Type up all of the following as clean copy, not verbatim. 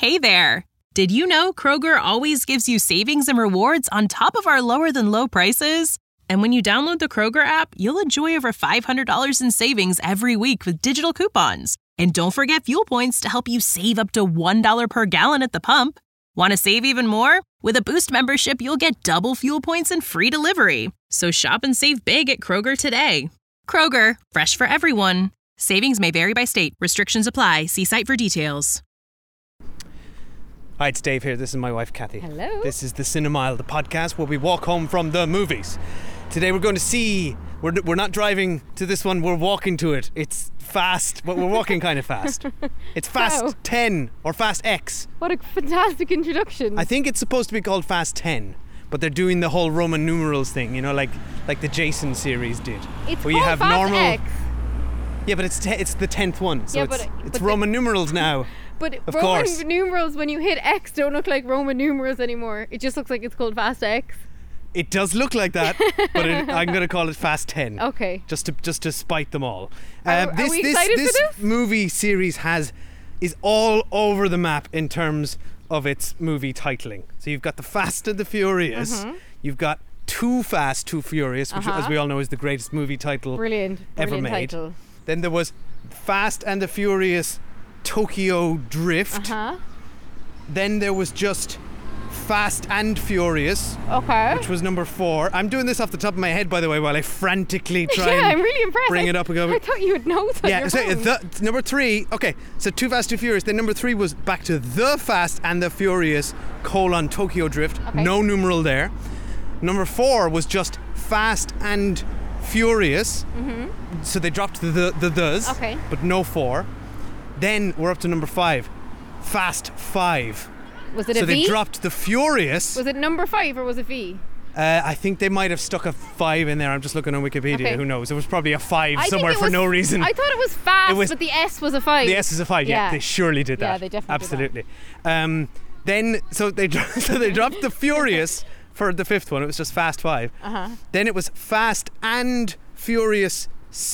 Hey there! Did you know Kroger always gives you savings and rewards on top of our lower-than-low prices? And when you download the Kroger app, you'll enjoy over $500 in savings every week with digital coupons. And don't forget fuel points to help you save up to $1 per gallon at the pump. Want to save even more? With a Boost membership, you'll get double fuel points and free delivery. So shop and save big at Kroger today. Kroger, fresh for everyone. Savings may vary by state. Restrictions apply. See site for details. Hi, it's Dave here. This is my wife, Kathy. Hello. This is the Cinemile, the podcast where we walk home from the movies. Today we're going to see... We're not driving to this one, we're walking to it. It's fast, but we're walking kind of fast. It's Fast Wow. 10 or Fast X. What a fantastic introduction. I think it's supposed to be called Fast 10, but they're doing the whole Roman numerals thing, you know, like the Jason series did. It's where called you have Fast normal. X. Yeah, but it's the 10th one, so Yeah, it's but Roman numerals now. But Of Roman course. numerals, when you hit X, don't look like Roman numerals anymore. It just looks like it's called Fast X. It does look like that, but I'm going to call it Fast 10. Okay. Just to spite them all. Are we excited for this? Movie series is all over the map in terms of its movie titling. So you've got The Fast and the Furious. Mm-hmm. You've got Too Fast, Too Furious, which, as we all know, is the greatest movie title Brilliant ever made. title. Then there was Fast and the Furious Tokyo Drift. Then there was just Fast and Furious, Okay. which was number 4. I'm doing this off the top of my head, by the way, while I frantically try Yeah, and I'm really impressed. bring it up and go. I thought you would know that. Yeah, so number 3. Okay, so Too Fast, Too Furious. Then number 3 was back to The Fast and the Furious : Tokyo Drift. Okay. No numeral there. Number 4 was just Fast and Furious. Mm-hmm. So they dropped the thes. Okay. But no 4. Then we're up to number 5. Fast 5. Was it So a V? they dropped the Furious. Was it number 5 or was it V? I think they might have stuck a 5 in there. I'm just looking on Wikipedia. Okay. Who knows? It was probably a 5 I think somewhere it for was- no reason. I thought it was Fast, It was- but the S was a 5. The S is a 5. Yeah, Yeah. they surely did that. Yeah, they definitely did that. Absolutely. Then they dropped the Furious for the 5th one. It was just Fast 5. Then it was Fast and Furious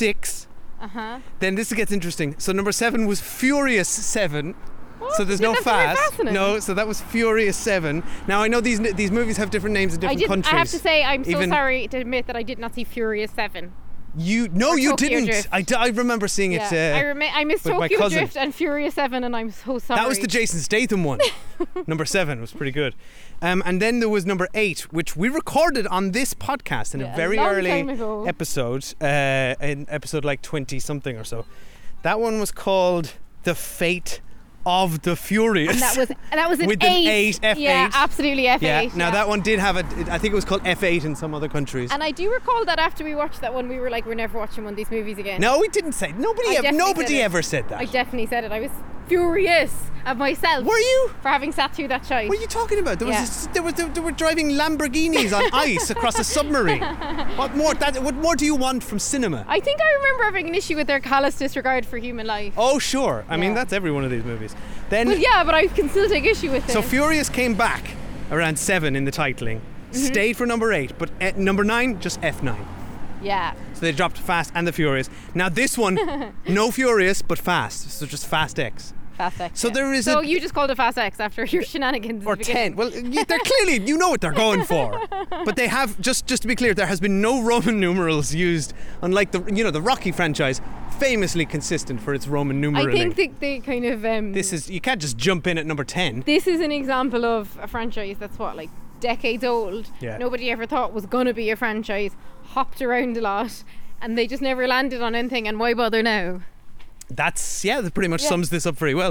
6. Then this gets interesting. So number 7 was Furious 7. So there's no Didn't have to write Fast. Fast in it. No, so that was Furious 7. Now I know these movies have different names in different countries. I have to say, I'm so Even- sorry to admit that I did not see Furious 7. You Tokyo didn't. Drift. I remember seeing it. I missed with my Tokyo cousin. Drift and Furious 7, and I'm so sorry. That was the Jason Statham one. Number 7 was pretty good. And then there was number 8, which we recorded on this podcast in a very long early time ago. episode, in episode like 20 something or so. That one was called The Fate of the Furious. And that was an With 8. an 8, F8. Yeah, absolutely F8. Yeah. Now that one did have I think it was called F8 in some other countries. And I do recall that after we watched that one, we were like, we're never watching one of these movies again. No, we didn't say. I Nobody definitely said it. ever said that. I definitely said it. I was furious at myself. Were you? For having sat through that shite. What are you talking about? There was Yeah. they were driving Lamborghinis on ice across a submarine. What more do you want from cinema? I think I remember having an issue with their callous disregard for human life. Oh sure. I mean Yeah. that's every one of these movies. Then Well, yeah, but I can still take issue with it. so Furious came back around 7 in the titling. Stayed for number 8, but at number 9 just F9. Yeah. So they dropped Fast and the Furious. Now this one no Furious but Fast. So just Fast X. Fast X. So yeah. there is So a- you just called it Fast X after your shenanigans. Or at the beginning. 10. Well, they're clearly, you know what they're going for. But they have, just to be clear, there has been no Roman numerals used, unlike the Rocky franchise, famously consistent for its Roman numeraling. I think they kind of. You can't just jump in at number 10. This is an example of a franchise that's like decades old. Yeah. Nobody ever thought was gonna be a franchise. Hopped around a lot, and they just never landed on anything. And why bother now? That pretty much sums this up very well.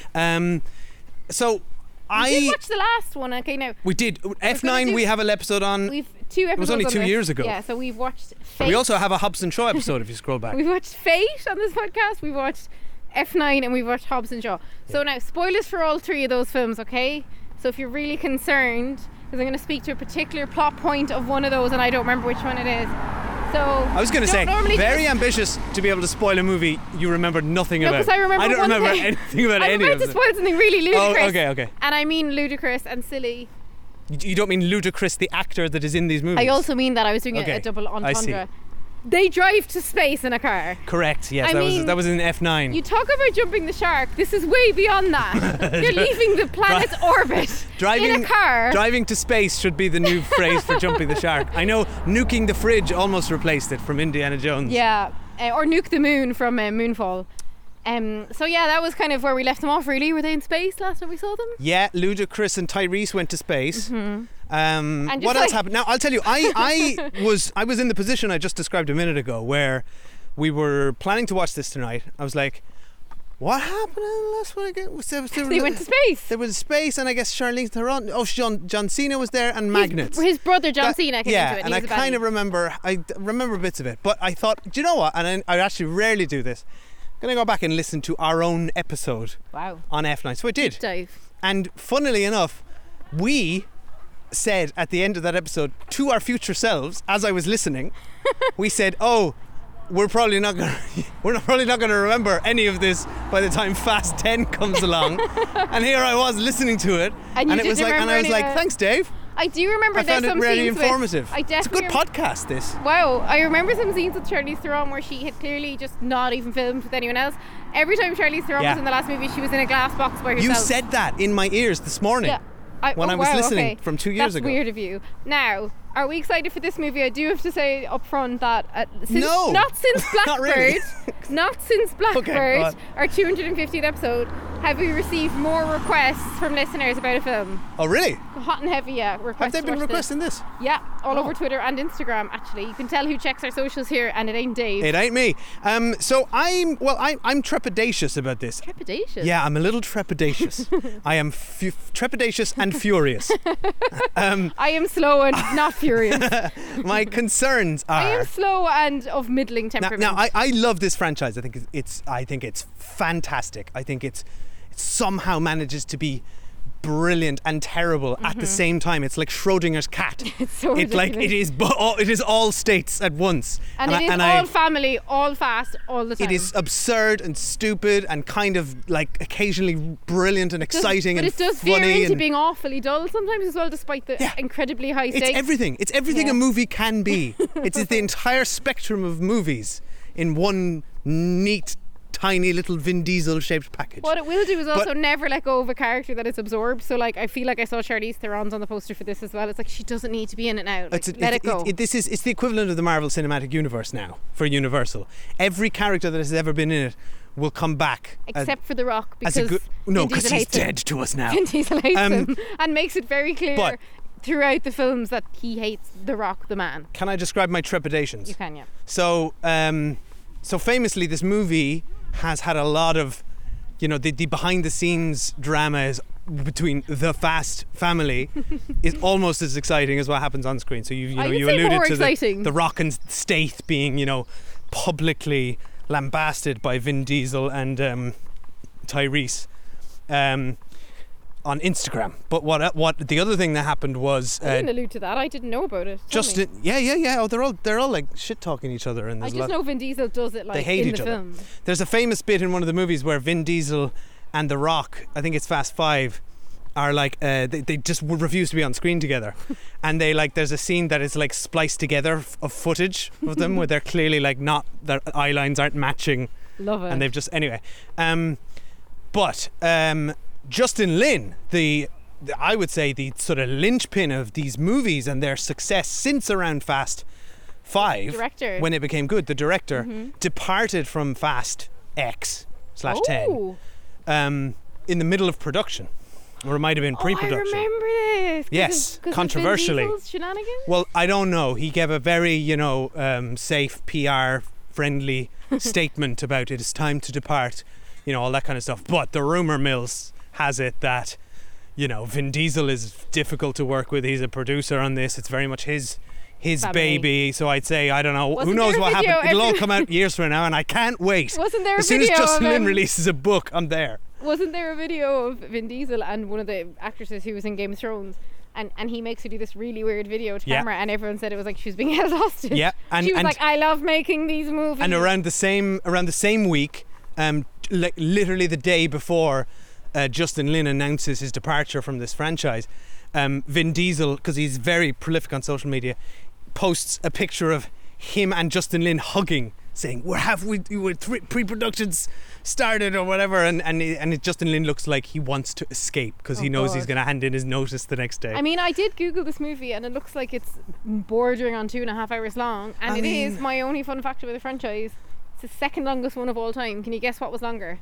So We did watch the last one. Okay, now we did F9. do- We have an episode on. we've 2 episodes. was only on 2 this. years ago. Yeah, so we've watched Fate. We also have a Hobbs and Shaw episode if you scroll back. We've watched Fate on this podcast. We've watched F9 and we've watched Hobbs and Shaw. So now, spoilers for all 3 of those films, okay? So if you're really concerned, because I'm going to speak to a particular plot point of one of those and I don't remember which one it is. So I was going to say, normally very do this. ambitious to be able to spoil a movie you remember nothing No, about. because I remember don't one remember thing. anything about I'm any about of to it. spoil something really ludicrous. Oh, okay. And I mean ludicrous and silly. You don't mean Ludacris, the actor that is in these movies? I also mean that I was doing Okay, a double I see. entendre. They drive to space in a car. Correct. Yes, I mean, that was in F9. You talk about jumping the shark. This is way beyond that. You're leaving the planet's orbit in a car. Driving to space should be the new phrase for jumping the shark. I know nuking the fridge almost replaced it from Indiana Jones. Yeah, or nuke the moon from Moonfall. So yeah, that was kind of where we left them off. Really, were they in space last time we saw them? Yeah, Ludacris and Tyrese went to space. And What else happened? Now I'll tell you. I was in the position I just described a minute ago, where we were planning to watch this tonight. I was like, what happened in the last one again? They went to space. There was space, and I guess Charlize Theron. Oh, John Cena was there, and Magnets. His brother John Cena came into it. And I kind of remember. I remember bits of it, but I thought, do you know what? And I actually rarely do this. I'm gonna go back and listen to our own episode. Wow. On F9. So I did. Dive. And funnily enough, we said at the end of that episode to our future selves, as I was listening, we said, "Oh, we're probably not gonna remember any of this by the time Fast 10 comes along." And here I was listening to it, and it was like, and I was like, "Thanks, Dave." I do remember I found it really informative. It's a good podcast, this. Wow, I remember some scenes with Charlize Theron where she had clearly just not even filmed with anyone else. Every time Charlize Theron was in the last movie, she was in a glass box by herself. You said that in my ears this morning. Yeah. When I was listening from 2 years ago. That's weird of you. Now, are we excited for this movie? I do have to say up front that not since Blackbird, not really. not since Blackbird, Okay, our 250th episode, have we received more requests from listeners about a film. Oh, really? Hot and heavy, yeah. Have they been requesting this? Yeah, all over Twitter and Instagram. Actually, you can tell who checks our socials here, and it ain't Dave. It ain't me. So I'm trepidatious about this. Trepidatious? Yeah, I'm a little trepidatious. I am trepidatious and furious. I am slow and not furious. My concerns are. I am slow and of middling temperament. Now I love this franchise. I think it's fantastic. I think it somehow manages to be brilliant and terrible at the same time. It's like Schrodinger's cat. It's so ridiculous. It is all states at once. And it is all family, all fast, all the time. It is absurd and stupid and kind of like occasionally brilliant and exciting and funny. But it does veer into being awfully dull sometimes as well, despite the incredibly high stakes. It's everything. It's everything a movie can be. It's the entire spectrum of movies in one neat, tiny little Vin Diesel shaped package. What it will do is also never let go of a character that it's absorbed. So like I feel like I saw Charlize Theron's on the poster for this as well. It's like she doesn't need to be in it now. Let it go. It's the equivalent of the Marvel Cinematic Universe now for Universal. Every character that has ever been in it will come back. Except for The Rock, because he's dead to us now. Vin Diesel hates him and makes it very clear throughout the films that he hates The Rock, the man. Can I describe my trepidations? You can, yeah. So famously, this movie has had a lot of, the behind the scenes drama is between the Fast family is almost as exciting as what happens on screen. So you alluded to the Rock and Stath being, publicly lambasted by Vin Diesel and Tyrese on Instagram. But what the other thing that happened was I didn't allude to that. I didn't know about it. Yeah. Oh, they're all like shit talking each other, and I just know Vin Diesel does it like they hate in each the other. film. There's a famous bit in one of the movies where Vin Diesel and The Rock, I think it's Fast 5, are like they just refuse to be on screen together, and there's a scene that is like spliced together of footage of them where they're clearly like not, their eye lines aren't matching. Love it. And they've just Justin Lin, I would say the sort of linchpin of these movies and their success since around Fast 5, director, when it became good, the director departed from Fast X/10 in the middle of production, or it might have been pre-production. I remember this. Yes, controversially. Vin Diesel's shenanigans? Well, I don't know. He gave a very, safe, PR-friendly statement about it is time to depart, all that kind of stuff. But the rumor mills has it that, Vin Diesel is difficult to work with. He's a producer on this. It's very much his baby. So I'd say, I don't know. Who knows what happened? It'll all come out years from now, and I can't wait. Wasn't there as soon as Justin Lin releases a book, I'm there. Wasn't there a video of Vin Diesel and one of the actresses who was in Game of Thrones? And he makes her do this really weird video to camera, and everyone said it was like she was being held hostage. Yeah, she was like, I love making these movies. And around the same week, like literally the day before Justin Lin announces his departure from this franchise, Vin Diesel, because he's very prolific on social media, posts a picture of him and Justin Lin hugging, saying we're pre-productions started or whatever, and Justin Lin looks like he wants to escape because he knows he's going to hand in his notice the next day. I mean, I did Google this movie and it looks like it's bordering on 2.5 hours long, and it is my only fun fact about the franchise. It's the second longest one of all time. Can you guess what was longer?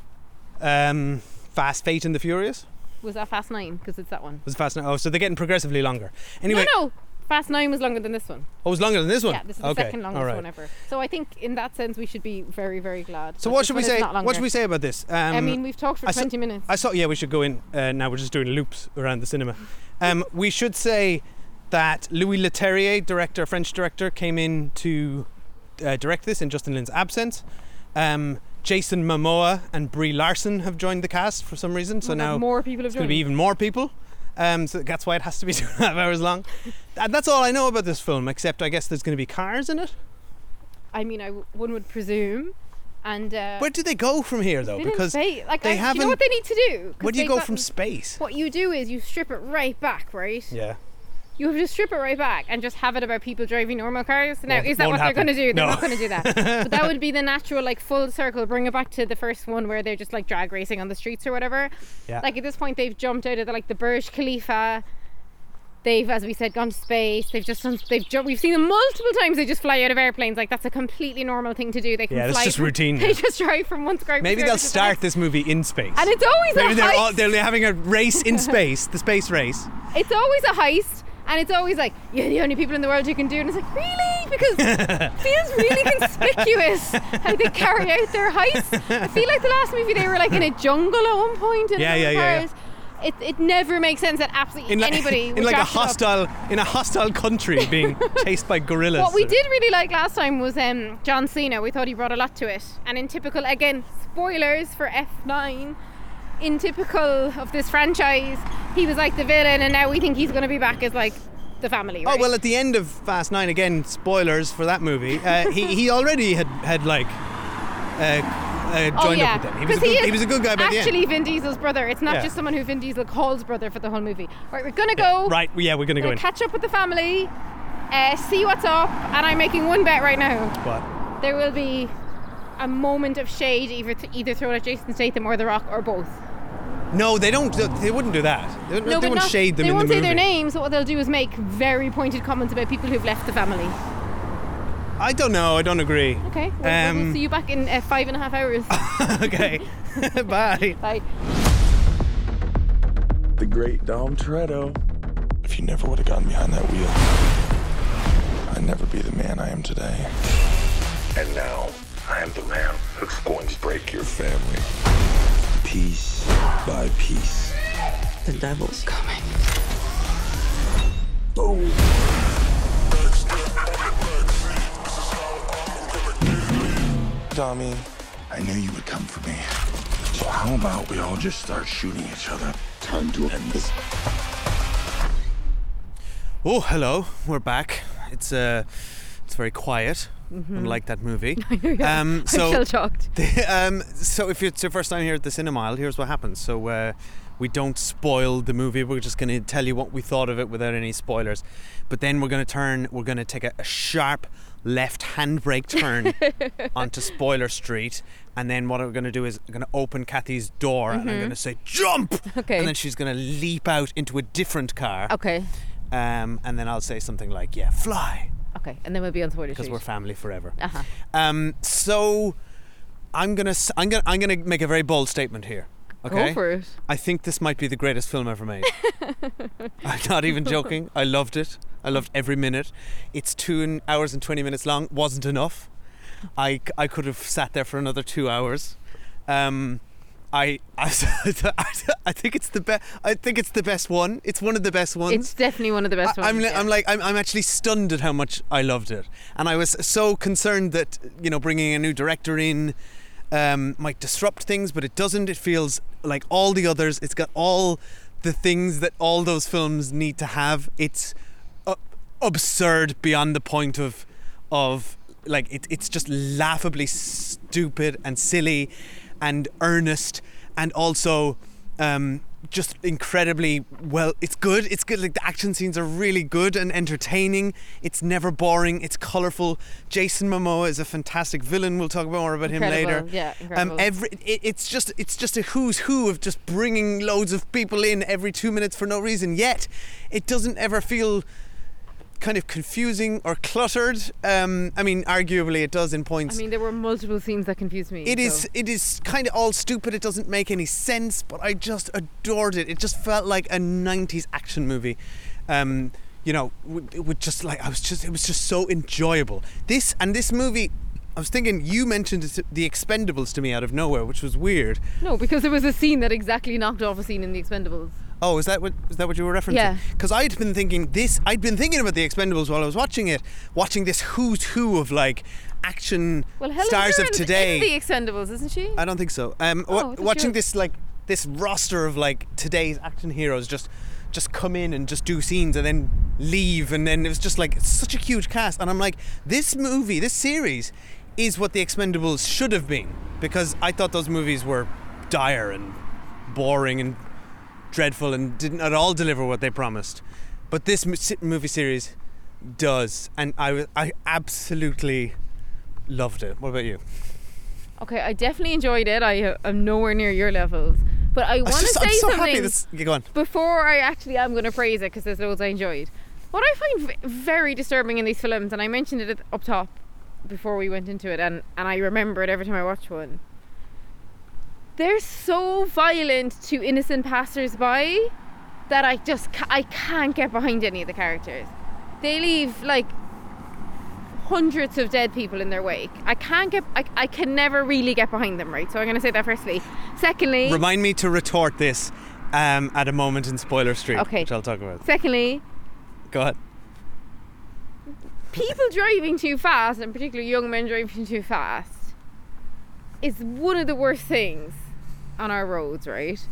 Fast Fate and the Furious? Was that Fast 9? Because it's that one. Was Fast 9? Oh, so they're getting progressively longer. Anyway, No. Fast 9 was longer than this one. Oh, it was longer than this one? Yeah, this is the second longest one ever. So I think in that sense we should be very, very glad. So what should we say? What should we say about this? I mean, we've talked for 20 minutes. We should go in now. We're just doing loops around the cinema. We should say that Louis Leterrier, French director, came in to direct this in Justin Lin's absence. Jason Momoa and Brie Larson have joined the cast for some reason. So now more people have it's going to be even more people. So that's why it has to be 2.5 hours long. And that's all I know about this film, except I guess there's going to be cars in it. I mean, one would presume. And where do they go from here, though? Because they haven't. You know what they need to do? Where do you go from space? What you do is you strip it right back, right? Yeah. You have to strip it right back and just have it about people driving normal cars. Now, is that what they're going to do? They're not going to do that. But that would be the natural, full circle. Bring it back to the first one where they're just drag racing on the streets or whatever. Yeah. At this point, they've jumped out of the Burj Khalifa. They've, as we said, gone to space. We've seen them multiple times. They just fly out of airplanes. That's a completely normal thing to do. They can fly. That's just routine. They just drive from one skyscraper. Maybe they'll start this movie in space. And it's always a heist. They're having a race in space, the space race. It's always a heist. And it's always you're the only people in the world who can do it. And it's really? Because it feels really conspicuous how they carry out their heists. I feel like the last movie they were in a jungle at one point. Yeah. It never makes sense that absolutely anybody would in a hostile country being chased by gorillas. What we did really like last time was John Cena. We thought he brought a lot to it. And in typical, again, spoilers for F9, in typical of this franchise, he was the villain, and now we think he's going to be back as the family, right? Oh, well, at the end of Fast 9, again, spoilers for that movie, he already had joined up with them. He was a good guy by the end. Actually, Vin Diesel's brother. It's not just someone who Vin Diesel calls brother for the whole movie. Right, we're going to go. Right, yeah, we're going to go in. Catch up with the family, see what's up, and I'm making one bet right now. What? There will be a moment of shade either thrown at Jason Statham or The Rock or both. No, they don't. They wouldn't do that. They wouldn't shade them in the movie. They won't say their names. So what they'll do is make very pointed comments about people who've left the family. I don't know. I don't agree. Okay. We'll see you back in 5.5 hours. Okay. Bye. Bye. The great Dom Toretto. If you never would have gotten behind that wheel, I'd never be the man I am today. And now, I am the man who's going to break your family. Piece by piece. The devil's coming. Boom. Tommy, I knew you would come for me. So how about we all just start shooting each other? Time to end this. Oh, hello. We're back. It's very quiet. Unlike that movie. I'm still shocked. So if it's your first time here at the Cinemile, here's what happens. So we don't spoil the movie. We're just going to tell you what we thought of it without any spoilers. But then we're going to take a sharp left handbrake turn onto Spoiler Street. And then what we're going to do is I'm going to open Kathy's door and I'm going to say, jump! Okay. And then she's going to leap out into a different car. Okay. And then I'll say something like, fly. Okay, and then we'll be on Spoiler Street. Because we're family forever. Uh-huh. So I'm gonna make a very bold statement here. Okay? Go for it. I think this might be the greatest film ever made. I'm not even joking. I loved it. I loved every minute. It's 2 hours and 20 minutes long. Wasn't enough. I could have sat there for another 2 hours. I think it's the best. I think it's the best one. It's one of the best ones. It's definitely one of the best ones. I'm actually stunned at how much I loved it, and I was so concerned that bringing a new director in might disrupt things, but it doesn't. It feels like all the others. It's got all the things that all those films need to have. It's absurd beyond the point of it's just laughably stupid and silly and earnest, and also just incredibly well. It's good. Like the action scenes are really good and entertaining. It's never boring. It's colourful. Jason Momoa is a fantastic villain. We'll talk more about him later. Yeah, incredible. It's just a who's who of just bringing loads of people in every 2 minutes for no reason. Yet it doesn't ever feel kind of confusing or cluttered. I mean, arguably it does in points. I mean, there were multiple scenes that confused me. It is kind of all stupid. It doesn't make any sense, but I just adored it. It just felt like a 90s action movie. You know, with just like it was just so enjoyable. This movie, I was thinking, you mentioned The Expendables to me out of nowhere, which was weird. No, because there was a scene that exactly knocked off a scene in The Expendables. Oh, is that what you were referencing? Yeah. Because I'd been thinking about The Expendables while I was watching this who's who of like action stars of today. In The Expendables, isn't she? I don't think so. Watching this roster of like today's action heroes just come in and just do scenes and then leave, and then it was just like, it's such a huge cast, and I'm like, this series is what The Expendables should have been, because I thought those movies were dire and boring and dreadful and didn't at all deliver what they promised. But this movie series does, and I absolutely loved it. What about you? Okay, I definitely enjoyed it. I am nowhere near your levels, but I want to say I'm so something happy. Go on. before I actually am going to praise it, because there's loads I enjoyed. What I find very disturbing in these films, and I mentioned it up top before we went into it, and I remember it every time I watch one, they're so violent to innocent passers-by that I can't get behind any of the characters. They leave like hundreds of dead people in their wake. I can never really get behind them, right? So I'm going to say that firstly. Secondly, remind me to retort this at a moment in Spoiler Street, which I'll talk about. Secondly, go ahead. People driving too fast, and particularly young men driving too fast, is one of the worst things on our roads, right?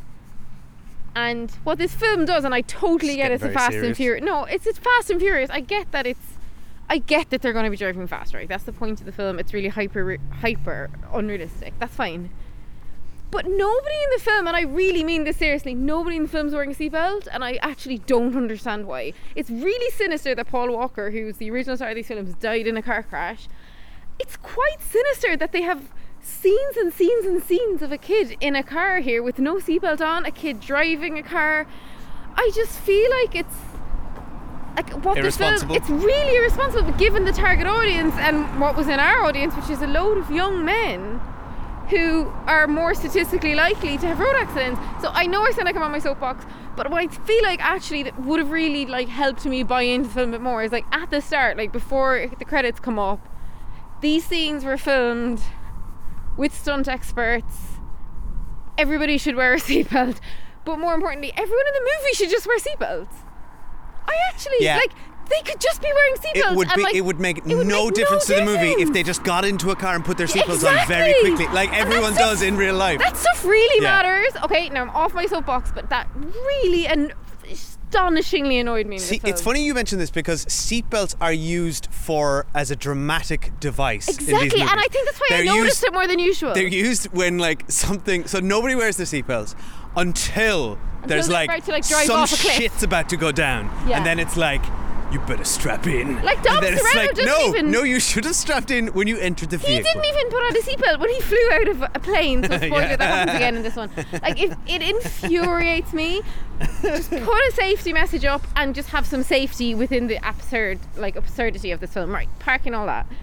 And what this film does, and I totally get it's a Fast and Furious. No, it's Fast and Furious. I get that they're going to be driving fast, right? That's the point of the film. It's really hyper unrealistic. That's fine. But nobody in the film, and I really mean this seriously, nobody in the film is wearing a seatbelt, and I actually don't understand why. It's really sinister that Paul Walker, who's the original star of these films, died in a car crash. It's quite sinister that they have scenes and scenes and scenes of a kid in a car here with no seatbelt on, a kid driving a car. I just feel like it's like what the film, it's really irresponsible given the target audience and what was in our audience, which is a load of young men who are more statistically likely to have road accidents. So I know I sound like I'm on my soapbox, but what I feel like actually that would have really like helped me buy into the film a bit more is like at the start, like before the credits come up, these scenes were filmed with stunt experts. Everybody should wear a seatbelt, but more importantly, everyone in the movie should just wear seatbelts. I actually like they could just be wearing seatbelts. It would make no difference to the movie if they just got into a car and put their seatbelts on very quickly, like everyone does in real life. That stuff really matters. Okay, now I'm off my soapbox, but that really astonishingly annoyed me in this film. It's funny you mention this because seatbelts are used as a dramatic device. Exactly, and I think that's why I noticed it more than usual. They're used when like something, so nobody wears their seatbelts until there's like some shit's about to go down, and then it's like, you better strap in. Like Dom Serrano no, you should have strapped in when you entered the vehicle. He didn't even put on a seatbelt when he flew out of a plane, so spoiler, that happens again in this one. Like it infuriates me. Just put a safety message up and just have some safety within the absurdity of this film. Right, parking all that.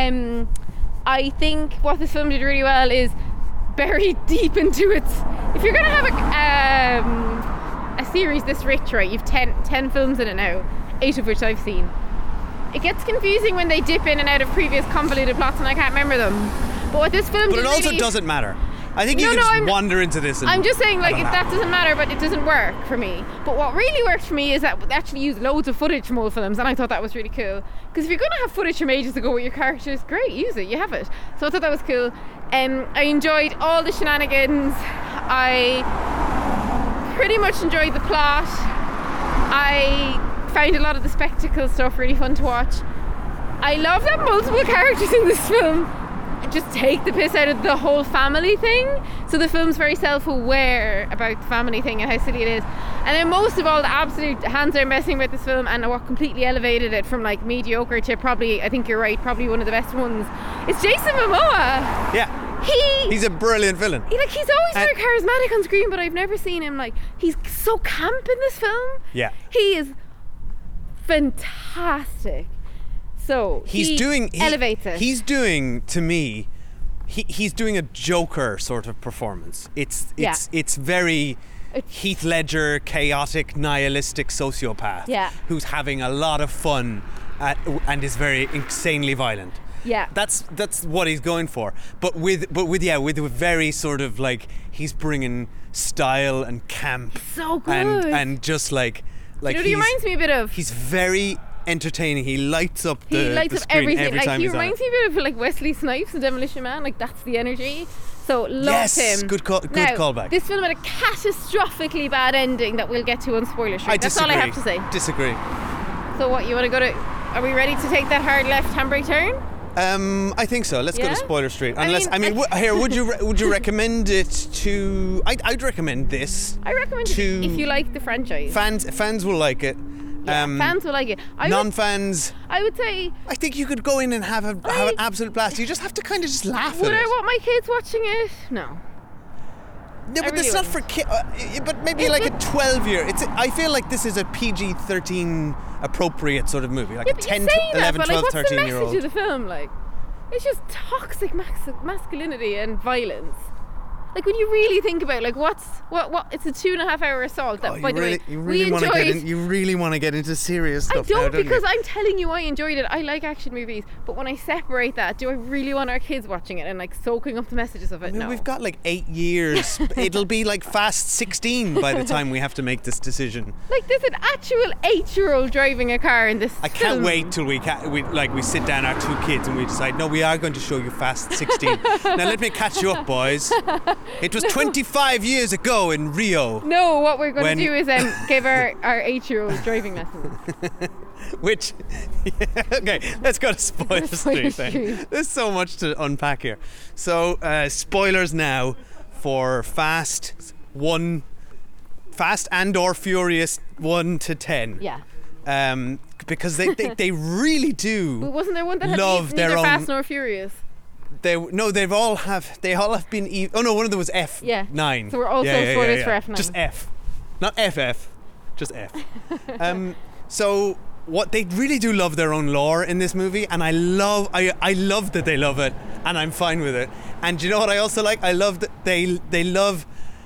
I think what this film did really well is bury deep into it. If you're going to have a series this rich, right, you've 10 films in it now, 8 of which I've seen. It gets confusing when they dip in and out of previous convoluted plots and I can't remember them. But what this film But it also doesn't matter. I think you can just wander into this. I'm just saying, like, that doesn't matter, but it doesn't work for me. But what really worked for me is that they actually use loads of footage from old films, and I thought that was really cool. Because if you're going to have footage from ages ago with your characters, great, use it, you have it. So I thought that was cool. I enjoyed all the shenanigans. I pretty much enjoyed the plot. I found a lot of the spectacle stuff really fun to watch. I love that multiple characters in this film just take the piss out of the whole family thing. So the film's very self-aware about the family thing and how silly it is. And then most of all, the absolute hands-down messing about this film and what completely elevated it from like mediocre to probably, I think you're right, probably one of the best ones. It's Jason Momoa. Yeah. He's a brilliant villain. He's always very charismatic on screen, but I've never seen him like, he's so camp in this film. Yeah. He is fantastic. So elevates it. He's doing, to me, he's doing a Joker sort of performance. It's very Heath Ledger, chaotic, nihilistic sociopath who's having a lot of fun and is very insanely violent. Yeah, that's what he's going for. But with very sort of like, he's bringing style and camp. So good. And just like he reminds me a bit of. He's very entertaining. He lights up the screen everything. Every time he he's on reminds me a bit of like Wesley Snipes in Demolition Man. Like, that's the energy. So loved him. Good now, callback. This film had a catastrophically bad ending that we'll get to on Spoiler Street. That's all I have to say. Disagree. So what, you want to go to? Are we ready to take that hard left handbrake turn? I think so. Let's go to Spoiler Street. Would you recommend it to? I'd recommend this. I recommend it if you like the franchise. Fans will like it. Fans will like it. Non-fans, I would say. I think you could go in and have an absolute blast. You just have to kind of just laugh at it. Would I want my kids watching it? No. No, but it's not for kids. But maybe like a 12-year. I feel like this is a PG-13 appropriate sort of movie, like a 10, 11, 12, 13-year-old. What's the message of the film? Like, it's just toxic masculinity and violence. Like, when you really think about, like, what? It's a 2.5-hour assault. That, by the way, you really want to get into serious stuff. I don't, because I'm telling you, I enjoyed it. I like action movies, but when I separate that, do I really want our kids watching it and like soaking up the messages of it? No. We've got like 8 years. It'll be like Fast 16 by the time we have to make this decision. Like, there's an actual 8-year-old driving a car in this. I can't wait till we sit down our 2 kids and we decide, no, we are going to show you Fast 16. Now let me catch you up, boys. It was 25 years ago in Rio. No, what we're going to do is give our 8-year-old driving lessons. Which, okay, let's go to Spoiler Street then. There's so much to unpack here. So, spoilers now for Fast and or Furious 1 to 10. Yeah. Because they really do. But wasn't there one that had neither Fast nor Furious? They all have been. Oh no, one of them was F9. Yeah. So we're also spoilers for F9. Just F, not FF, just F. So what they really do love their own lore in this movie, and I love that they love it, and I'm fine with it. And do you know what I also like? I love that they love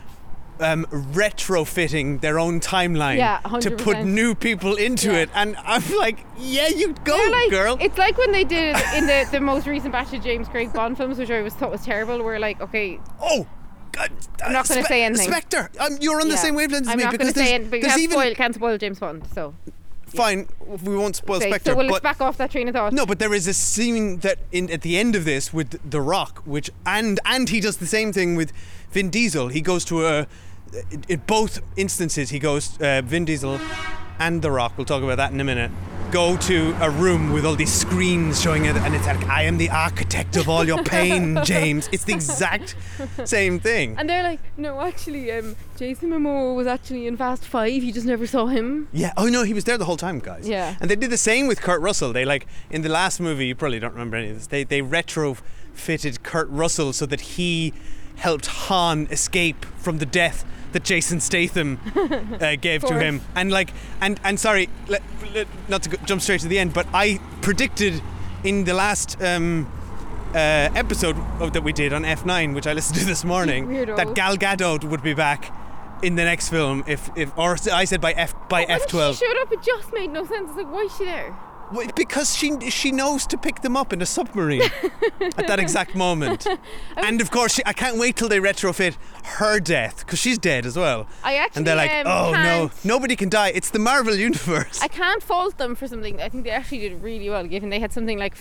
retrofitting their own timeline to put new people into it, and I'm like, yeah, you go, girl. It's like when they did it in the most recent batch of James Craig Bond films, which I thought was terrible. We're like, okay. Oh, God, I'm not going to say anything. Spectre, you're on the same wavelength as me. I'm not going to say anything, but can't spoil James Bond, so. Fine, we won't spoil Spectre. So let's back off that train of thought. No, but there is a scene that at the end of this with The Rock, which and he does the same thing with Vin Diesel. He goes to in both instances, he goes, Vin Diesel and The Rock, we'll talk about that in a minute, go to a room with all these screens showing it, and it's like, I am the architect of all your pain, James. It's the exact same thing. And they're like, no, actually, Jason Momoa was actually in Fast 5, you just never saw him. Yeah, oh no, he was there the whole time, guys. Yeah. And they did the same with Kurt Russell. They in the last movie, you probably don't remember any of this, they retrofitted Kurt Russell so that he helped Han escape from the death that Jason Statham gave to him, and sorry, not to jump straight to the end, but I predicted in the last episode that we did on F9, which I listened to this morning, that Gal Gadot would be back in the next film, or I said by F12. When she showed up, it just made no sense. It's like, why is she there? Well, because she knows to pick them up in a submarine at that exact moment. And of course, I can't wait till they retrofit her death, because she's dead as well. And they're like, oh no, nobody can die. It's the Marvel universe. I can't fault them for something. I think they actually did really well, given they had something like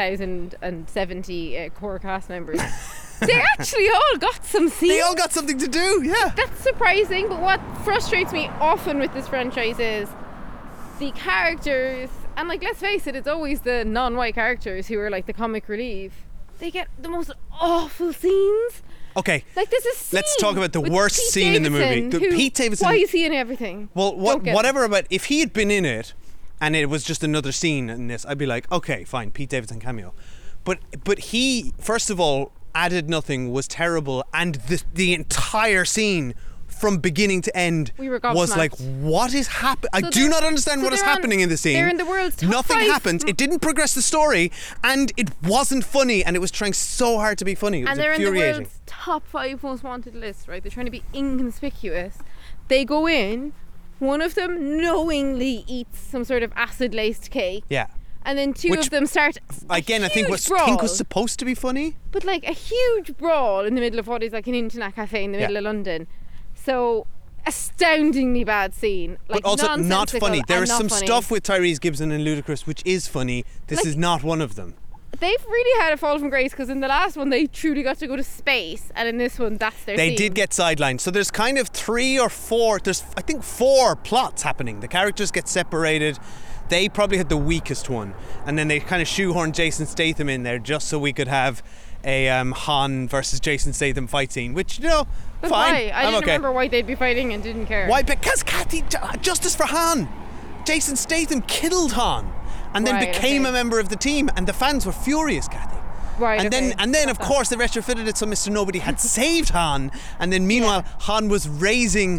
5,070 core cast members. They actually all got some scenes. They all got something to do, yeah. That's surprising, but what frustrates me often with this franchise is the characters. And like, let's face it, it's always the non-white characters who are like the comic relief. they get the most awful scenes. Okay. Like this is. Let's talk about the worst Pete scene in the movie. Davidson, who, Pete Davidson. Why is he in everything? Well, Don't get it. whatever about if he had been in it, and it was just another scene in this, I'd be like, okay, fine, Pete Davidson cameo. But he, first of all, added nothing, was terrible, and the entire scene from beginning to end We were was gobsmacked. like, what is happening? I So do they're- not understand so what is they're on- happening in the scene. they're in the world's top Nothing 5. happened. It didn't progress the story, and it wasn't funny, and it was trying so hard to be funny. It was And they're in the infuriating. world's top 5 most wanted list, right? They're trying to be inconspicuous. They go in, one of them knowingly eats some sort of acid-laced cake, Yeah. and then two Which, of them start Again, I think was supposed to be funny. but like a huge brawl in the middle of what is like an internet cafe in the middle Yeah. of London. So astoundingly bad scene, like But also not nonsensical funny. There and is not some funny. stuff with Tyrese Gibson and Ludacris which is funny. This Like- is not one of them. They've really had a fall from grace because in the last one they truly got to go to space, and in this one that's their They theme. did get sidelined. So there's kind of 3 or 4, there's I think 4 plots happening. The characters get separated. They probably had the weakest one. And then they kind of shoehorned Jason Statham in there just so we could have a Han versus Jason Statham fight scene, which, you know, But fine. why? I I'm didn't okay. remember why they'd be fighting and didn't care. Why? Because Kathy, justice for Han. Jason Statham killed Han and then Right, became okay. a member of the team, and the fans were furious, Kathy. Right, And okay. then of Got that. course they retrofitted it so Mr. Nobody had saved Han, and then meanwhile Han was raising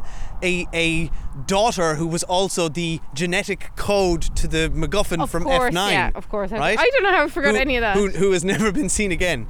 a daughter who was also the genetic code to the MacGuffin Of from course, F9. yeah, of course. Right? I don't know how I forgot any of that. Who has never been seen again.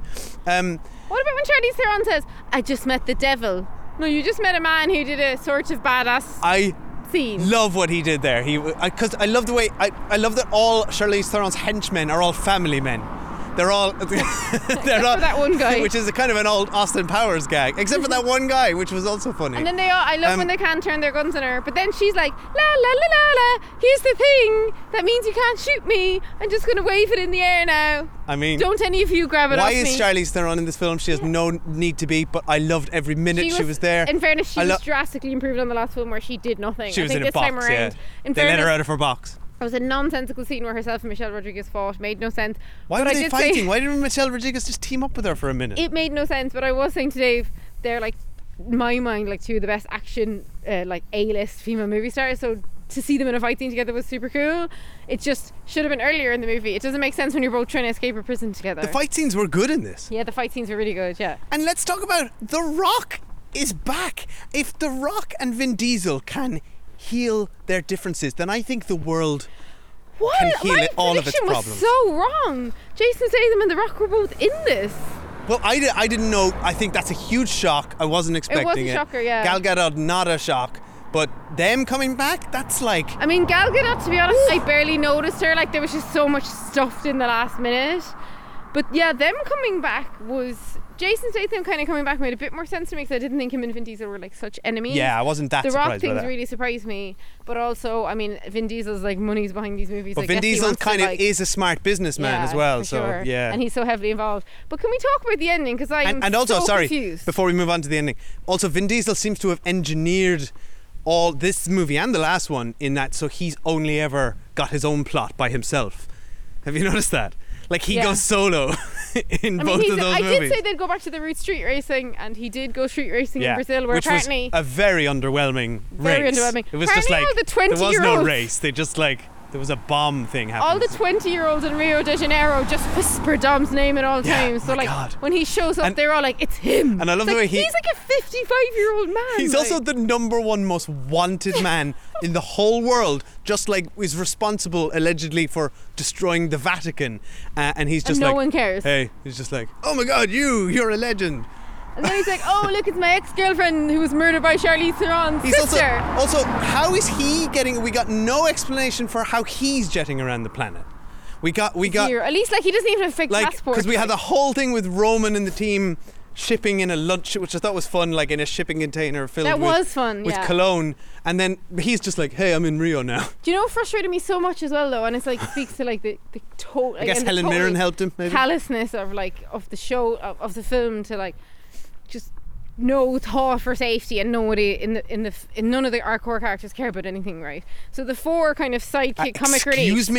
What about when Charlize Theron says, "I just met the devil"? No, you just met a man who did a sort of badass I scene. love what he did there. Because I love the way I love that all Charlize Theron's henchmen are all family men. They're all they're all, for that one guy. which is a kind of an old Austin Powers gag, except for that one guy, which was also funny. And then I love when they can't turn their guns on her. But then she's like, la la la la la. Here's the thing. That means you can't shoot me. I'm just gonna wave it in the air now. I mean, Don't any of you grab it why off is me. Charlize Theron in this film? She has no need to be, but I loved every minute she was there. In fairness, she I was drastically improved on the last film where she did nothing. She I was think in a this time box, around, yeah. in They let fairness, her out of her box. it was a nonsensical scene where herself and Michelle Rodriguez fought. Made no sense. Why But were I they did fighting? Say, Why didn't Michelle Rodriguez just team up with her for a minute? it made no sense, but I was saying to Dave, they're like, in my mind, like 2 of the best action, like A-list female movie stars. So to see them in a fight scene together was super cool. It just should have been earlier in the movie. It doesn't make sense when you're both trying to escape a prison together. The fight scenes were good in this. Yeah, the fight scenes were really good. Yeah. And let's talk about The Rock is back. If The Rock and Vin Diesel can heal their differences, then I think the world What? can heal My all of its prediction was problems. so wrong. Jason Statham and The Rock were both in this. Well, I didn't know. I think that's a huge shock. I wasn't expecting it. a shocker, yeah. Gal Gadot, not a shock. But them coming back, that's like... I mean, Gal Gadot, to be honest, I barely noticed her. Like, there was just so much stuffed in the last minute. But yeah, them coming back was... Jason Statham kind of coming back made a bit more sense to me because I didn't think him and Vin Diesel were like such enemies. Yeah, I wasn't that The Rock surprised by things that. really surprised me. But also, I mean, Vin Diesel's like money's behind these movies. But I Vin guess he Diesel wants to, kind of like, is a smart businessman as well. for So, sure. yeah. And he's so heavily involved. But can we talk about the ending? Because I'm And also, so sorry, confused. before we move on to the ending, also Vin Diesel seems to have engineered all this movie and the last one in that, so he's only ever got his own plot by himself. Have you noticed that? Like he Yeah. goes solo in both of those I movies. did say they'd go back to the route street racing, and he did go street racing in yeah, Brazil, where which was apparently a very underwhelming Very race. underwhelming. It was just Apparently like all the there was no 20-year-olds race. They just like there was a bomb thing happening. all the 20-year-olds in Rio de Janeiro just whisper Dom's name at all Yeah, times. So my like God. when he shows up, And- they're all like, "It's him." And I love It's the like, way he's like a 55-year-old man. He's like. also the number one most wanted man in the whole world, just like is responsible allegedly for destroying the Vatican. And he's just no like, one cares. Hey, he's just like, oh my God, you're a legend. And then he's like, "Oh, look, it's my ex-girlfriend who was murdered by Charlize Theron's He's sister." also, how is he getting, we got no explanation for how he's jetting around the planet. We got, Here. At least like he doesn't even have a fake like, passport. because we had the whole thing with Roman and the team shipping in a lunch, which I thought was fun, like in a shipping container filled That with, was fun, with yeah. cologne. And then he's just like, hey, I'm in Rio now. Do you know what frustrated me so much as well though? And it's like speaks to like the total. I guess Helen Mirren helped him, maybe. Callousness of like of the show of the film to like just no thought for safety, and nobody in none of our core characters care about anything, right? So the 4 kind of sidekick comic relief. Excuse me.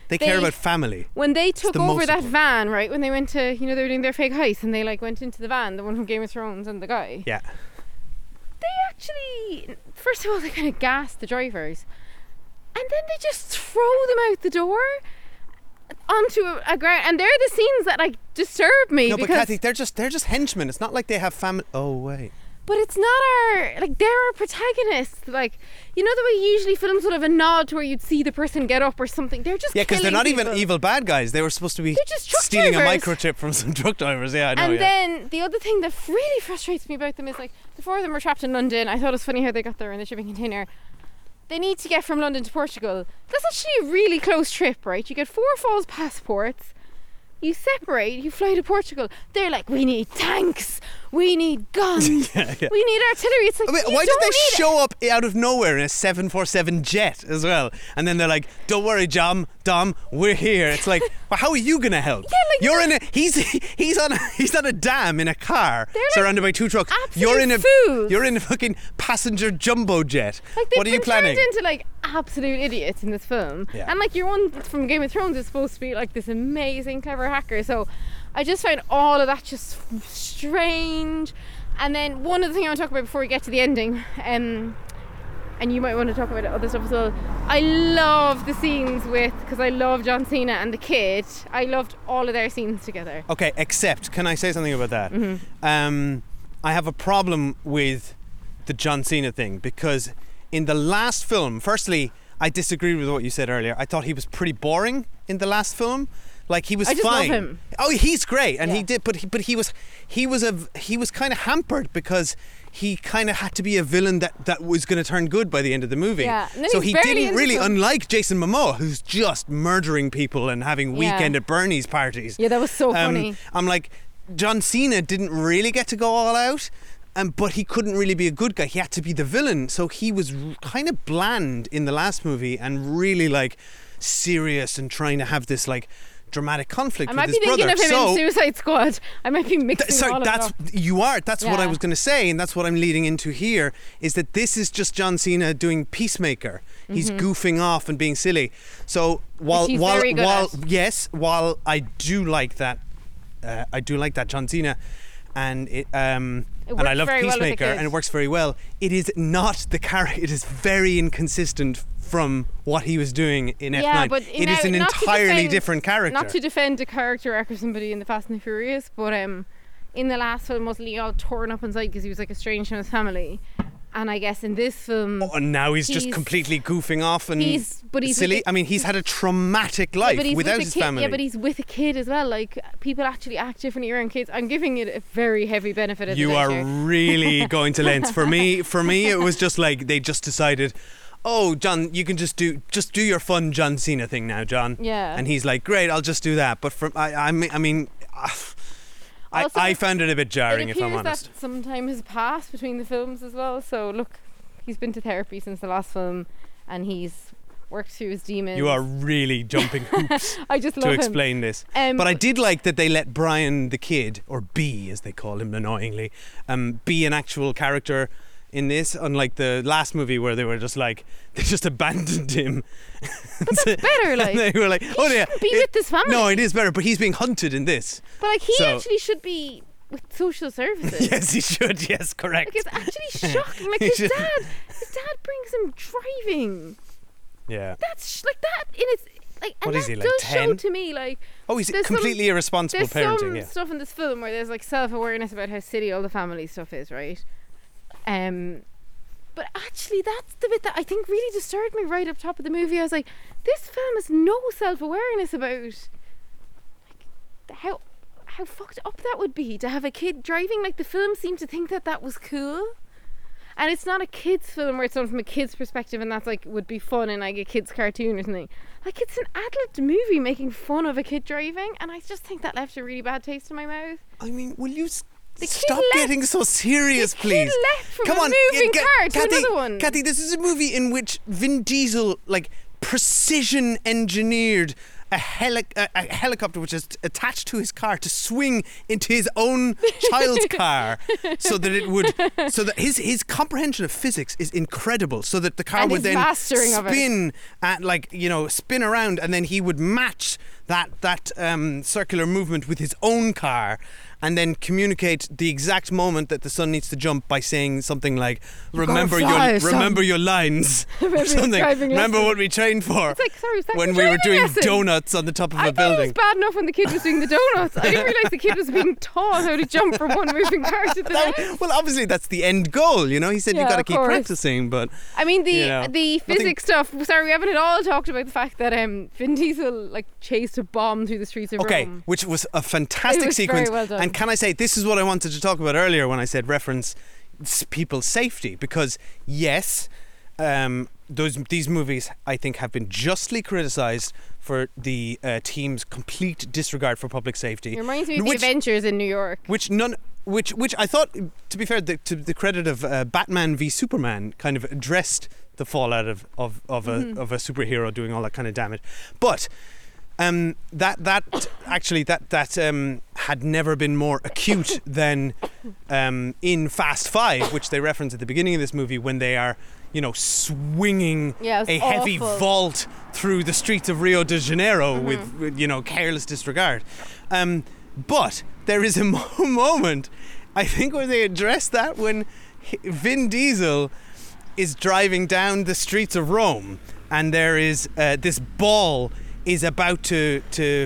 They care about family. When they took the over most that important. van, right? When they went to, they were doing their fake heist, and they like went into the van, the one from Game of Thrones and the guy. Yeah. They actually, first of all, they kind of gassed the drivers, and then they just throw them out the door onto a ground, and they're the scenes that like disturb me. No, but because, Kathy, they're just henchmen. It's not like they have family. Oh wait. but it's not they're our protagonists. Like, the way usually films would have a nod to where you'd see the person get up or something. They're just Yeah, because they're killing not even people. evil bad guys. They were supposed to be They're just truck stealing drivers. a microchip from some truck drivers. Yeah, I know. And yeah. then the other thing that really frustrates me about them is like the four of them were trapped in London. I thought it was funny how they got there in the shipping container. They need to get from London to Portugal. That's actually a really close trip, right? You get 4 false passports. You separate, you fly to Portugal. They're like, we need tanks, we need guns, we need artillery. It's like, Wait, you why did don't they need show up out of nowhere in a 747 jet as well? And then they're like, "Don't worry, Dom, we're here." It's like, well, how are you gonna help? Yeah, like, you're in a he's on a dam in a car They're like surrounded by 2 trucks. absolute fools. You're in a fucking passenger jumbo jet. Like, they've What are you been planning? turned into like absolute idiots in this film. Yeah. And like your one from Game of Thrones is supposed to be like this amazing, clever hacker. So I just find all of that just strange. And then one other thing I want to talk about before we get to the ending, and you might want to talk about other stuff as well. I love the scenes because I love John Cena and the kid. I loved all of their scenes together. Okay, except, can I say something about that? Mm-hmm. I have a problem with the John Cena thing because in the last film, firstly, I disagreed with what you said earlier. I thought he was pretty boring in the last film. Like, he was I just love fine. him. Oh, he's great, and Yeah. he did. But he was kind of hampered because he kind of had to be a villain that was going to turn good by the end of the movie. Yeah, and then so he's he barely didn't in the really, film. unlike Jason Momoa, who's just murdering people and having Yeah. weekend at Bernie's parties. Yeah, that was so funny. I'm like, John Cena didn't really get to go all out. But he couldn't really be a good guy. He had to be the villain. So he was kind of bland in the last movie and really like serious and trying to have this like dramatic conflict I with might his be thinking brother. of him in Suicide Squad. I might be mixing all of that's it up. you are. That's what I Yeah. was going to say, and that's what I'm leading into here. Is that this is just John Cena doing Peacemaker? He's goofing off and being silly. So while Mm-hmm. he's very good at. while I do like that, John Cena, and it and I works love very well with the Peacemaker, kid. and it works very well. It is not the character. It is very inconsistent from what he was doing in F9. Yeah, but it is an not to entirely defend- different character. Not to defend a character arc or somebody in the Fast and the Furious, but in the last film, wasn't he all torn up inside because he was like estranged from his family? And I guess in this film, And now he's just He's- completely goofing off and he's silly. with I mean, he's had a traumatic life but he's without with his a kid, family. Yeah, but he's with a kid as well. Like, people actually act differently around kids. I'm giving it a very heavy benefit of the You doubt are here. really going to lengths. For me, it was just like they just decided, oh, John, you can just do your fun John Cena thing now, John. Yeah. And he's like, great, I'll just do that. But Also, I found it a bit jarring, It if I'm appears honest. that some time has passed between the films as well. So look, he's been to therapy since the last film, and he's worked through his demons. You are really jumping hoops I just love to him. explain this. But I did like that they let Brian the kid, or B as they call him annoyingly, be an actual character in this, unlike the last movie where they were just like, they just abandoned him. But that's better, like. And they were like, oh yeah. shouldn't be with his family. No, it is better, but he's being hunted in this. But like, he So- actually should be with social services. Yes, he should. Yes, correct. Like, it's actually shocking. Like, He his should. dad brings him driving. Yeah. That's like that in its like. And What is that he, like, does show 10? to me like. Oh, he's there's completely some- irresponsible There's parenting. some Yeah. stuff in this film where there's like self-awareness about how silly all the family stuff is, right? But actually, that's the bit that I think really disturbed me right up top of the movie. I was like, this film has no self-awareness about like how fucked up that would be to have a kid driving. Like, the film seemed to think that was cool. And it's not a kid's film where it's done from a kid's perspective and that's like would be fun in like a kid's cartoon or something. Like, it's an adult movie making fun of a kid driving, and I just think that left a really bad taste in my mouth. I mean, will you The kid stop left- getting so serious, the please? kid left from Come a on, moving car to Kathy, another one. Kathy, this is a movie in which Vin Diesel like precision engineered a helicopter which is attached to his car to swing into his own child's car, so that his comprehension of physics is incredible, so that the car And would his then mastering of it. spin at spin around, and then he would match that circular movement with his own car, and then communicate the exact moment that the son needs to jump by saying something like, remember your lines or something. Remember what we trained for. It's like, sorry, was that when your we were driving doing lesson? donuts on the top of I a thought it was building. bad enough when the kid was doing the donuts. I didn't realise the kid was being taught how to jump from one moving car to the next. Well, obviously that's the end goal, He said Yeah, you've got to of keep course. practicing, but I mean, the nothing- physics stuff. Sorry, we haven't at all talked about the fact that Vin Diesel chased a bomb through the streets of Rome. which was a fantastic It was sequence. very well done. And can I say, this is what I wanted to talk about earlier when I said reference people's safety, because yes, these movies I think have been justly criticised for the team's complete disregard for public safety. It reminds me of the Avengers in New York. Which I thought, to be fair, to the credit of Batman v Superman, kind of addressed the fallout of a superhero doing all that kind of damage, but. That had never been more acute than in Fast 5, which they reference at the beginning of this movie, when they are, swinging a heavy awful. vault through the streets of Rio de Janeiro with careless disregard. But there is a moment, I think, where they address that when Vin Diesel is driving down the streets of Rome, and there is this ball is about to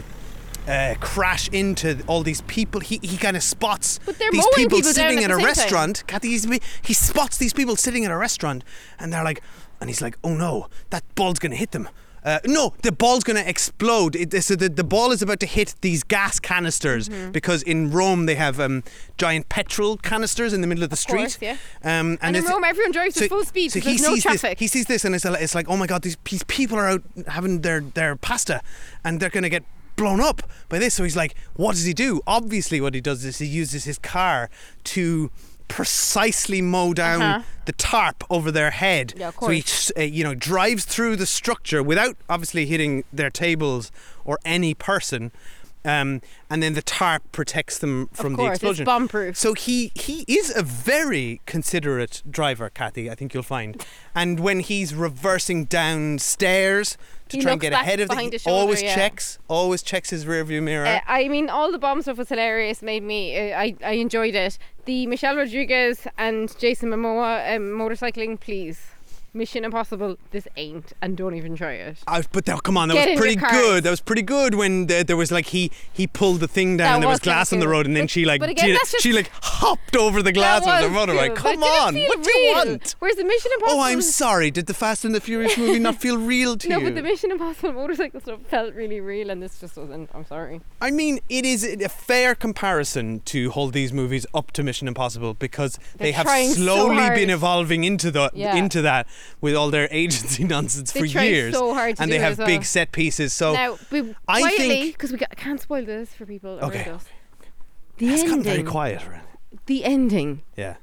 crash into all these people. He kind of spots But they're these mowing people people down sitting at at a the same restaurant. Kathy, he spots these people sitting at a restaurant, and they're like, and he's like, oh no, that ball's going to hit them. No, the ball's going to explode. So the ball is about to hit these gas canisters, because in Rome they have giant petrol canisters in the middle of the street. course, yeah. And in Rome, everyone drives at full speed because there's no traffic. He sees this, and it's like, oh my God, these people are out having their pasta, and they're going to get blown up by this. So he's like, what does he do? Obviously what he does is he uses his car to precisely mow down the tarp over their head. Yeah, of so he drives through the structure without obviously hitting their tables or any person. And then the tarp protects them from the explosion. It's bomb-proof. So he is a very considerate driver, Kathy, I think you'll find. And when he's reversing downstairs to He try and looks get back ahead of behind the, his shoulder, always checks his rearview mirror. I mean, all the bomb stuff was hilarious. Made me. I enjoyed it. The Michelle Rodriguez and Jason Momoa motorcycling, please. Mission Impossible, this ain't, and don't even try it. But come on, that Get in was pretty your cars. good. That was pretty good when there was he pulled the thing down That and there was was kinda glass on the cool. road, and then But- she but again, that's just- she hopped over the glass That of the was motorbike. cool, Come but it on, didn't feel what do you real. want? Whereas the Mission Impossible. Oh, I'm sorry. Did the Fast and the Furious movie not feel real to No, you? but the Mission Impossible motorcycle stuff felt really real, and this just wasn't. I'm sorry. I mean, it is a fair comparison to hold these movies up to Mission Impossible, because they They're have trying so slowly hard. been evolving into Yeah. that with all their agency nonsense They for tried years, so hard to and do they it have as well. big set pieces. So Now, I quietly, think because can't spoil this for people. around Okay. us. The it's ending. gotten very quiet around. The ending. Yeah,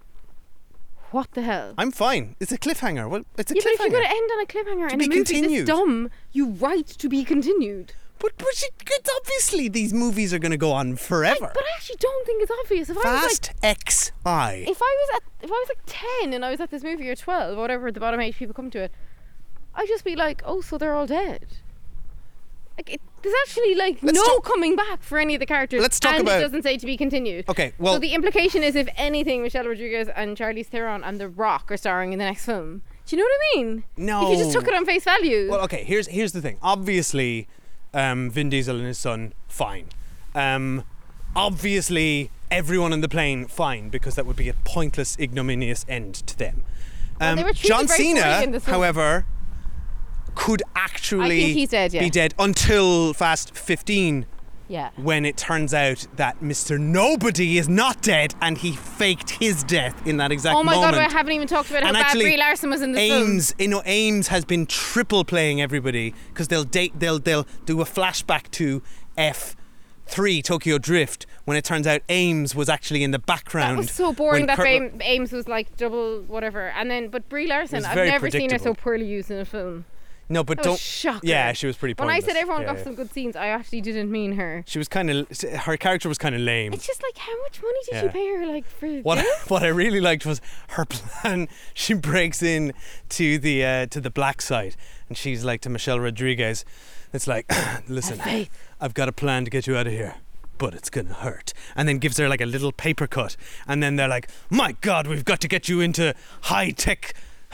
What the hell? I'm fine. It's a cliffhanger. Well, it's a Yeah, but if cliffhanger. you're going to end on a cliffhanger and be a movie continued. this dumb, you write to be continued. But it's obviously these movies are going to go on forever. But I actually don't think it's obvious. If I was Fast X I. if I was like 10 and I was at this movie, or 12, whatever the bottom age people come to it, I'd just be like, oh, so they're all dead. There's actually coming back for any of the characters. Let's talk and about- it doesn't say to be continued. Okay, well, So the implication is, if anything, Michelle Rodriguez and Charlize Theron and The Rock are starring in the next film. Do you know what I mean? No. If you just took it on face value. Well, okay. Here's the thing. Obviously, Vin Diesel and his son, fine. Obviously, everyone on the plane, fine, because that would be a pointless, ignominious end to them. Well, they were treated John very poorly in Cena, this film. however, could actually I think he's dead, yeah. be dead until Fast 15, yeah. when it turns out that Mr. Nobody is not dead, and he faked his death in that exact Oh my moment. god, I haven't even talked about how And bad actually, Brie Larson was in this film. Ames has been triple playing everybody, because they'll do a flashback to F3 Tokyo Drift, when it turns out Ames was actually in the background. That was so boring when that Kurt- Ames was like double whatever. And then, but Brie Larson, was I've very never seen her so predictable. poorly used in a film. No, but That don't. was shocking. Yeah, she was pretty When pointless. I said everyone Yeah, got some good scenes, I actually didn't mean her. She was kind of. Her character was kind of lame. It's just like, how much money did Yeah. you pay her, like, for What this? what I really liked was her plan. She breaks in to the black side, and she's like to Michelle Rodriguez. It's like, listen, I've got a plan to get you out of here, but it's gonna hurt. And then gives her like a little paper cut, and then they're like, my God, we've got to get you into high tech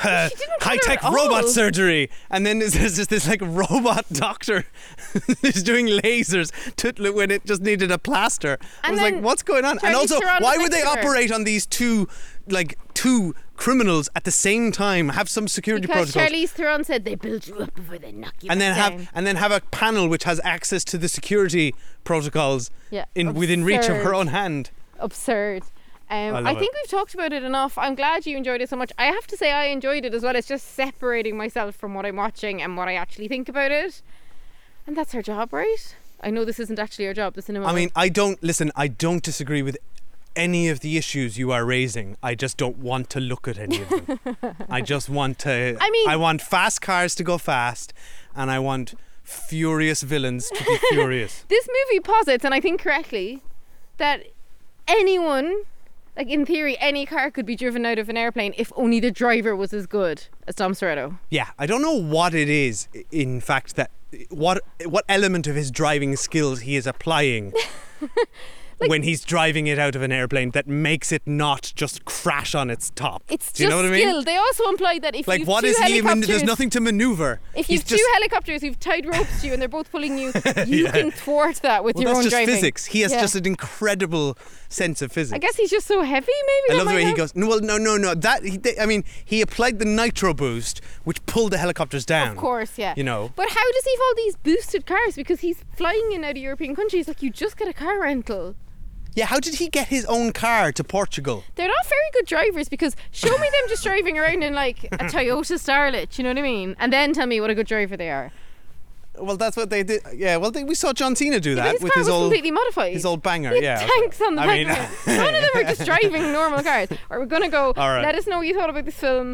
robot surgery, and then there's just this like robot doctor who's doing lasers when it just needed a plaster. I And was like, then what's going on? And Charlize also, Theron why was would they next to her. operate on these two criminals at the same time? Have some security Because protocols. Charlize Theron said they build you up before they knock you And then back down. have a panel which has access to the security protocols Yeah, within reach of her absurd. own hand. Absurd. love I it. think we've talked about it enough. I'm glad you enjoyed it so much. I have to say I enjoyed it as well. It's just separating myself from what I'm watching and what I actually think about it. And that's our job, right? I know this isn't actually our job, the cinema. I mean, I don't disagree with any of the issues you are raising. I just don't want to look at any of them. I just want to. I want fast cars to go fast, and I want furious villains to be furious. This movie posits, and I think correctly, that anyone, like in theory, any car could be driven out of an airplane if only the driver was as good as Dom Toretto. Yeah, I don't know what it is, in fact, that what element of his driving skills he is applying when he's driving it out of an airplane that makes it not just crash on its top. It's Do you just know what I skill. mean? They also imply that if Like, you've what two is he even? helicopters, There's nothing to maneuver. if He's you've two helicopters who've tied ropes to you and they're both pulling you, you Yeah. can thwart that with well, your that's own just driving. physics. He has Yeah. just an incredible sense of physics. I guess he's just so heavy, maybe. I that love the might way he help. goes. No, well, no. He applied the nitro boost, which pulled the helicopters down. Of course, yeah. You know. But how does he have all these boosted cars? Because he's flying in out of European countries. Like, you just get a car rental. Yeah, how did he get his own car to Portugal? They're not very good drivers, because show me them just driving around in like a Toyota Starlet, you know what I mean? And then tell me what a good driver they are. Well, that's what they did. Yeah, well, we saw John Cena do Yeah, that but his with car his was old completely modified. his old banger. He had Yeah, tanks on the I back mean, of it. None of them are just driving normal cars. Or we're gonna go. All right. Let us know what you thought about this film.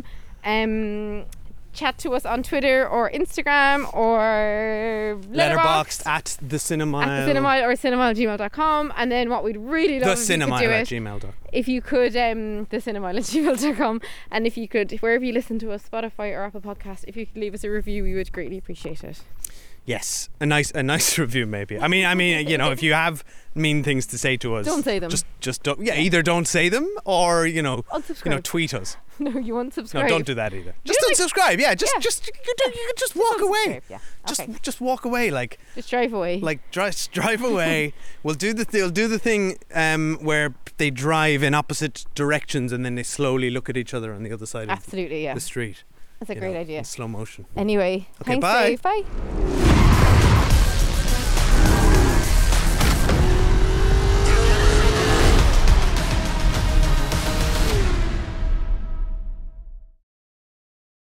Chat to us on Twitter or Instagram or Letterboxd at the cinema. at the cinema or cinema@gmail.com. And then what we'd really love The if you cinema could do at it, gmail.com. if you could, the cinema@gmail.com, and if you could, wherever you listen to us, Spotify or Apple Podcast, if you could leave us a review, we would greatly appreciate it. Yes, a nice review maybe. I mean, you know, if you have mean things to say to us, Don't say them. Just don't. Yeah, either don't say them or Unsubscribe. tweet us. No, you unsubscribe. No, don't do that either. Just do, like- unsubscribe. Yeah, Yeah. just you can just walk away. Unsubscribe, yeah. Just Okay. just walk away. Like Drive away. drive away. We'll do the thing where they drive in opposite directions and then they slowly look at each other on the other side Absolutely, yeah. of the street. That's a you great know, idea. in slow motion. Anyway, Okay, thanks, bye. Dave. Bye.